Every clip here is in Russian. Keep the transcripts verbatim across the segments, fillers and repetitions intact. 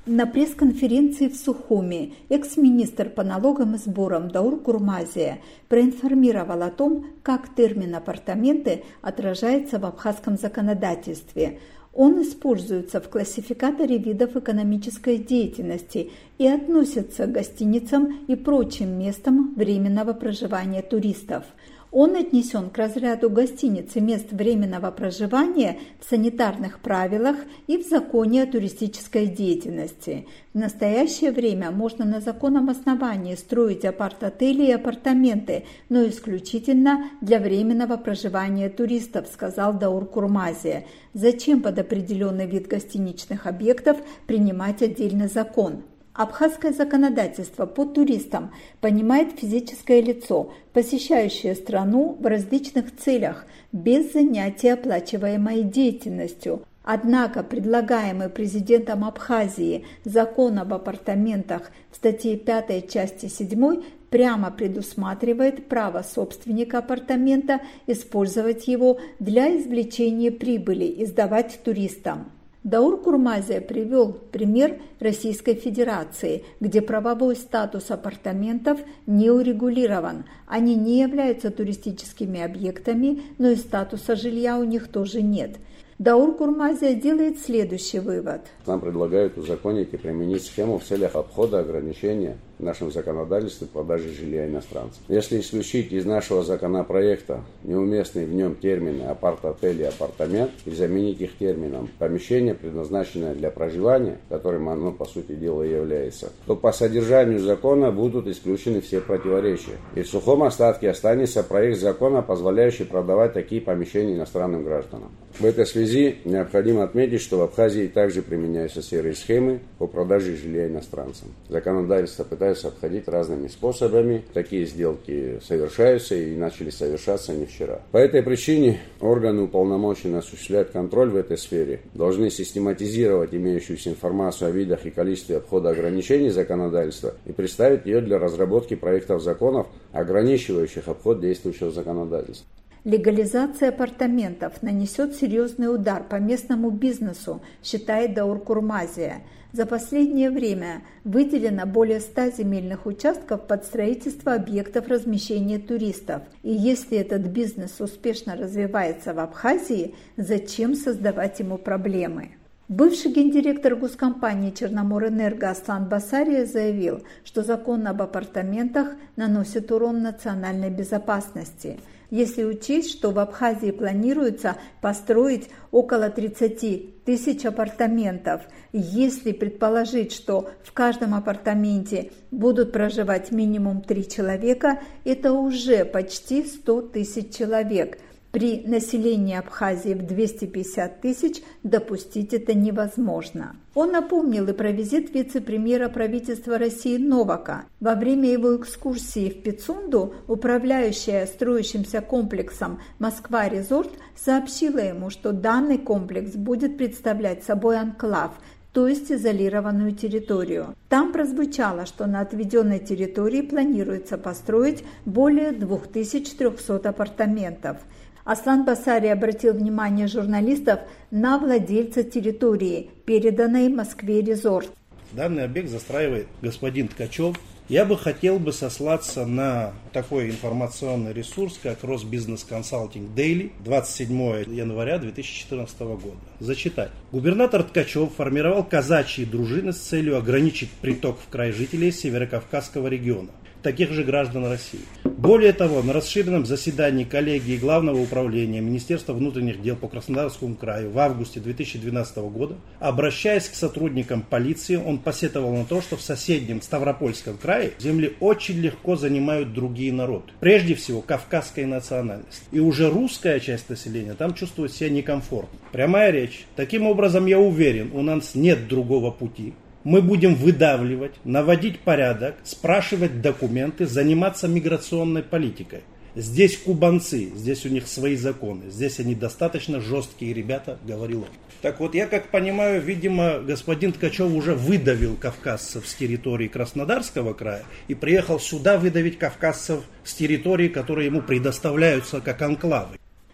На пресс-конференции в Сухуми экс-министр по налогам и сборам Даур Курмазия проинформировал о том, как термин «апартаменты» отражается в абхазском законодательстве. Он используется в классификаторе видов экономической деятельности и относится к гостиницам и прочим местам временного проживания туристов. Он отнесен к разряду гостиниц и мест временного проживания в санитарных правилах и в законе о туристической деятельности. В настоящее время можно на законном основании строить апарт-отели и апартаменты, но исключительно для временного проживания туристов, сказал Даур Курмазия. Зачем под определенный вид гостиничных объектов принимать отдельный закон? Абхазское законодательство по туристам понимает физическое лицо, посещающее страну в различных целях, без занятия оплачиваемой деятельностью. Однако предлагаемый президентом Абхазии закон об апартаментах в статье пятой части седьмой прямо предусматривает право собственника апартамента использовать его для извлечения прибыли и сдавать туристам. Даур Курмазия привел пример Российской Федерации, где правовой статус апартаментов не урегулирован. Они не являются туристическими объектами, но и статуса жилья у них тоже нет. Даур Курмазия делает следующий вывод. Нам предлагают узаконить и применить схему в целях обхода ограничения в нашем законодательстве продажи жилья иностранцам. Если исключить из нашего законопроекта неуместные в нем термины апарт-отель и апартамент и заменить их термином помещение, предназначенное для проживания, которым оно по сути дела и является, то по содержанию закона будут исключены все противоречия. И в сухом остатке останется проект закона, позволяющий продавать такие помещения иностранным гражданам. В этой связи необходимо отметить, что в Абхазии также применяются серые схемы по продаже жилья иностранцам. Законодательство пытается обходить разными способами. Такие сделки совершаются и начали совершаться не вчера. По этой причине органы, уполномоченные осуществлять контроль в этой сфере, должны систематизировать имеющуюся информацию о видах и количестве обхода ограничений законодательства и представить ее для разработки проектов законов, ограничивающих обход действующего законодательства. Легализация апартаментов нанесет серьезный удар по местному бизнесу, считает Даур Курмазия. За последнее время выделено более ста земельных участков под строительство объектов размещения туристов. И если этот бизнес успешно развивается в Абхазии, зачем создавать ему проблемы? Бывший гендиректор госкомпании «Черноморэнерго» Аслан Басария заявил, что закон об апартаментах наносит урон национальной безопасности. Если учесть, что в Абхазии планируется построить около тридцати тысяч апартаментов, если предположить, что в каждом апартаменте будут проживать минимум три человека, это уже почти сто тысяч человек. При населении Абхазии в двести пятьдесят тысяч допустить это невозможно. Он напомнил и про визит вице-премьера правительства России Новака. Во время его экскурсии в Пицунду управляющая строящимся комплексом «Москва-Резорт» сообщила ему, что данный комплекс будет представлять собой анклав, то есть изолированную территорию. Там прозвучало, что на отведенной территории планируется построить более двух тысяч трехсот апартаментов. Аслан Басария обратил внимание журналистов на владельца территории, переданной Москве-Резорт. Данный объект застраивает господин Ткачев. Я бы хотел бы сослаться на такой информационный ресурс, как Росбизнес Консалтинг Дейли, двадцать седьмого января две тысячи четырнадцатого года. Зачитать. Губернатор Ткачев формировал казачьи дружины с целью ограничить приток в край жителей Северокавказского региона, таких же граждан России. Более того, на расширенном заседании коллегии Главного управления Министерства внутренних дел по Краснодарскому краю в августе две тысячи двенадцатого года, обращаясь к сотрудникам полиции, он посетовал на то, что в соседнем Ставропольском крае земли очень легко занимают другие народы. Прежде всего, кавказская национальность. И уже русская часть населения там чувствует себя некомфортно. Прямая речь. Таким образом, я уверен, у нас нет другого пути. Мы будем выдавливать, наводить порядок, спрашивать документы, заниматься миграционной политикой. Здесь кубанцы, здесь у них свои законы, здесь они достаточно жесткие ребята, говорил он. Так вот, я как понимаю, видимо, господин Ткачев уже выдавил кавказцев с территории Краснодарского края и приехал сюда выдавить кавказцев с территории, которые ему предоставляются как анклавы.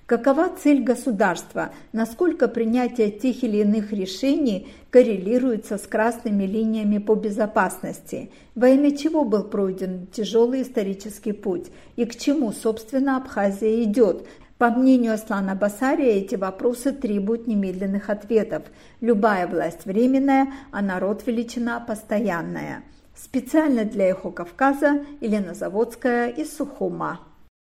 Какова цель государства? Насколько принятие тех или иных решений коррелируется с красными линиями по безопасности? Во имя чего был пройден тяжелый исторический путь? И к чему, собственно, Абхазия идет? По мнению Аслана Басария, эти вопросы требуют немедленных ответов. Любая власть временная, а народ величина постоянная. Специально для Эхо Кавказа Елена Заводская из Сухума.